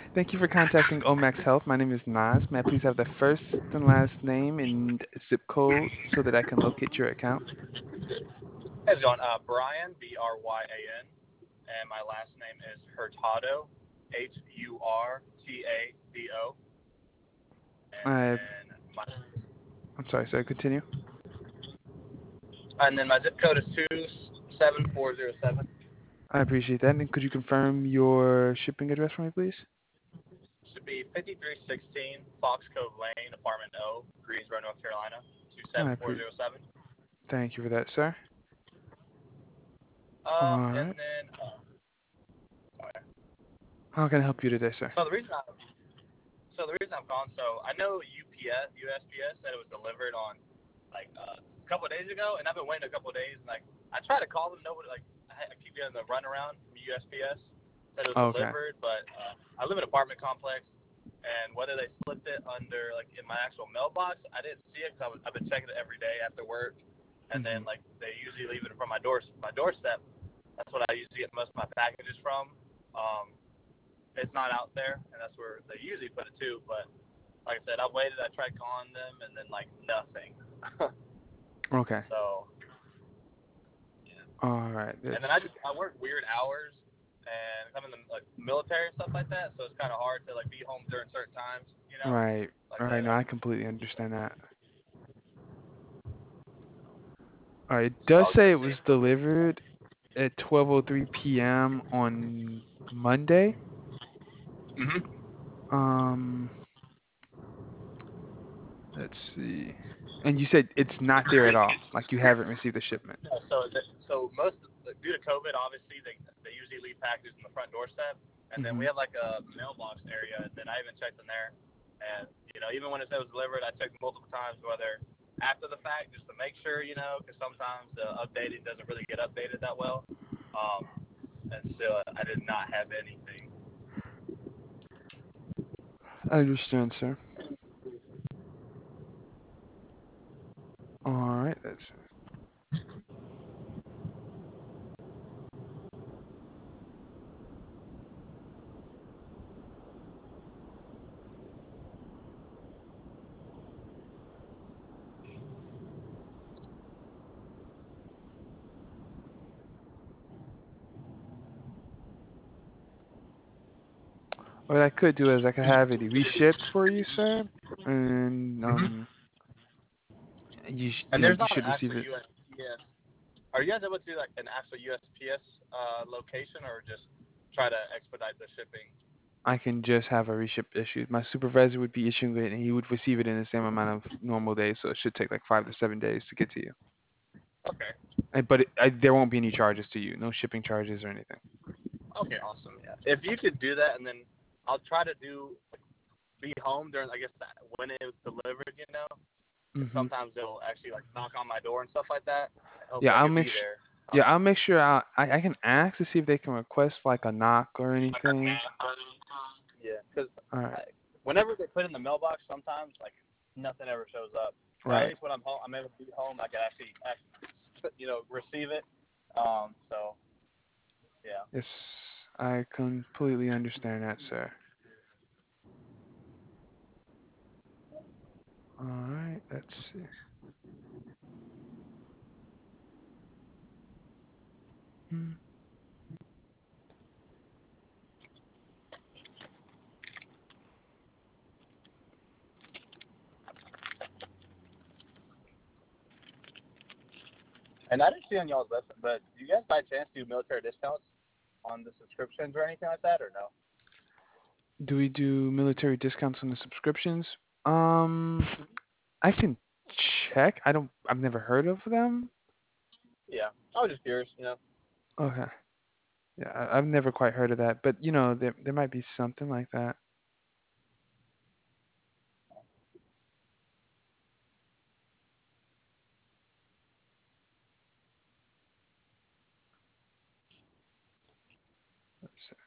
Thank you for contacting Omax Health. My name is Naz. May I please have the first and last name and zip code so that I can locate your account? How's it going? Brian, Bryan, and my last name is Hurtado, Hurtado, and I, then my I'm sorry, sir. Continue. my zip code is 27407. I appreciate that. And could you confirm your shipping address for me, please? Should be 5316 Fox Cove Lane, Apartment O, Greensboro, North Carolina, I appre 27407. Thank you for that, sir. All And right. then sorry. How can I help you today, sir? So the reason I I'm calling, so I know USPS said it was delivered on a couple of days ago, and I've been waiting a couple of days, and I try to call them, nobody I keep getting the runaround from USPS, said it was Okay. delivered, but I live in an apartment complex, and whether they slipped it under in my actual mailbox, I didn't see it because I've been checking it every day after work, and Hmm. then they usually leave it from my doorstep. That's what I usually get most of my packages from. Um, it's not out there, and that's where they usually put it too. But like I said, I waited. I tried calling them, and then nothing. Okay. So yeah. All right. And then That's I work weird hours, and I'm in the military and stuff like that. So it's kind of hard to be home during certain times. right. Like All right. that. No, I completely understand that. All right. It So I does was say just it seeing. was delivered at 12:03 p.m. on Monday. Mm-hmm. Um, let's see. And you said it's not there at all. Like you haven't received the shipment. Yeah, so most due to COVID, obviously they usually leave packages in the front doorstep, and then we Hmm. have a mailbox area. And then I even checked in there, and even when it said it was delivered, I checked multiple times whether after the fact just to make sure, because sometimes the updating doesn't really get updated that well. Um, and still, I did not have anything. I understand, sir. All right. That's what I could do is I could have it reshipped for you, sir, and And you there's not an should receive actual it. USPS. Are you guys able to do an actual USPS location, or just try to expedite the shipping? I can just have a reship issued. My supervisor would be issuing it, and he would receive it in the same amount of normal days, so it should take like 5 to 7 days to get to you. Okay. But there won't be any charges to you, no shipping charges or anything. Okay, awesome. Yeah. If you could do that, and then I'll try to be home during, I guess, when it was delivered, because Hmm. sometimes they'll actually knock on my door and stuff like that. Yeah, Hopefully, I could be there. I'll make sure I can ask to see if they can request like a knock or anything. Yeah, because All right, whenever they put it in the mailbox, sometimes nothing ever shows up. So at right. least when I'm home, I'm able to be home. I can actually receive it. So yeah. Yes, I completely understand that, sir. All right, let's see. Hmm. And I didn't see on y'all's website, but do you guys by chance do military discounts on the subscriptions or anything like that, or no? Do we do military discounts on the subscriptions? Um, I can check. I've never heard of them. Yeah, I was just curious. Okay. Yeah, I've never quite heard of that, but there might be something like that. Let's see.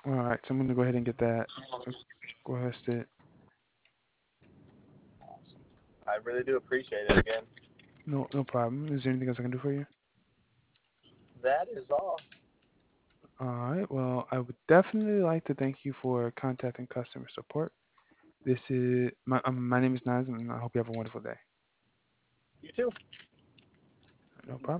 All right, so I'm gonna go ahead and get that requested. Awesome. I really do appreciate it again. No, no problem. Is there anything else I can do for you? That is all. All right. Well, I would definitely like to thank you for contacting customer support. This is my name is Nazim, and I hope you have a wonderful day. You too. No problem.